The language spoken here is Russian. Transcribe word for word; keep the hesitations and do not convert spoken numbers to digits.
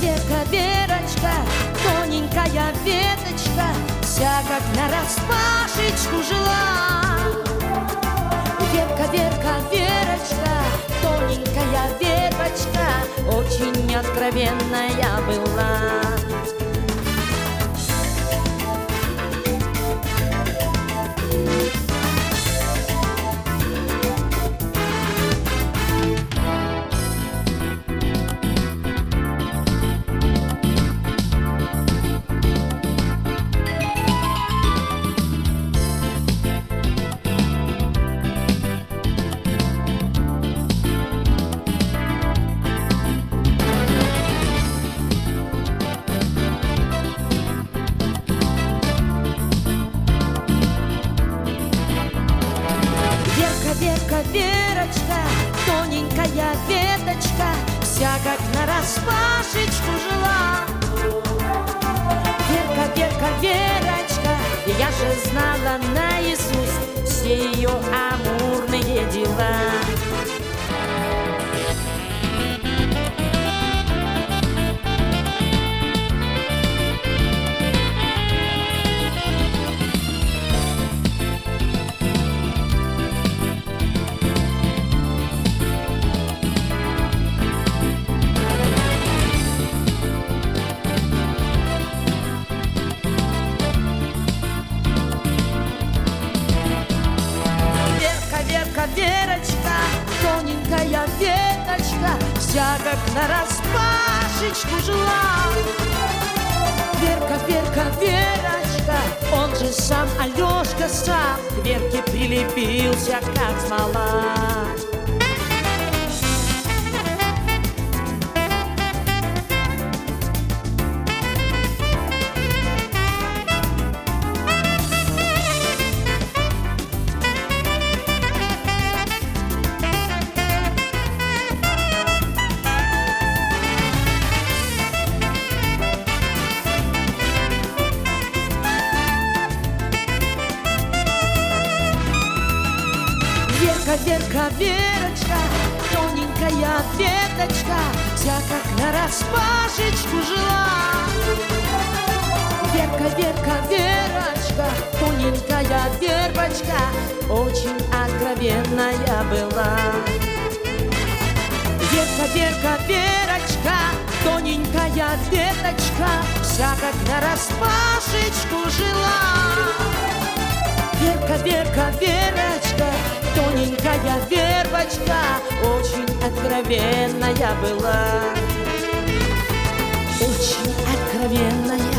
Верка, Верочка, тоненькая веточка, вся как нараспашечку жила. Верка, Верка, Верочка, тоненькая Верочка, очень откровенная была. Верка, Верочка, тоненькая веточка, вся как нараспашечку жила. Верка, Верка, Верочка, я же знала наизусть все ее амурные дела. Верочка, тоненькая веточка, вся как нараспашечку жила. Верка, Верка, Верочка, он же сам Алешка сам к Верке прилепился, как смола. Верка, Верка, Верочка, тоненькая веточка, вся как нараспашечку жила. Верка, Верка, Верочка, тоненькая вербочка, очень откровенная была. Верка, Верка, Верочка, тоненькая веточка, вся как нараспашечку жила. Верка, Верка, Верочка, тоненькая вербочка, очень откровенная была. Очень откровенная.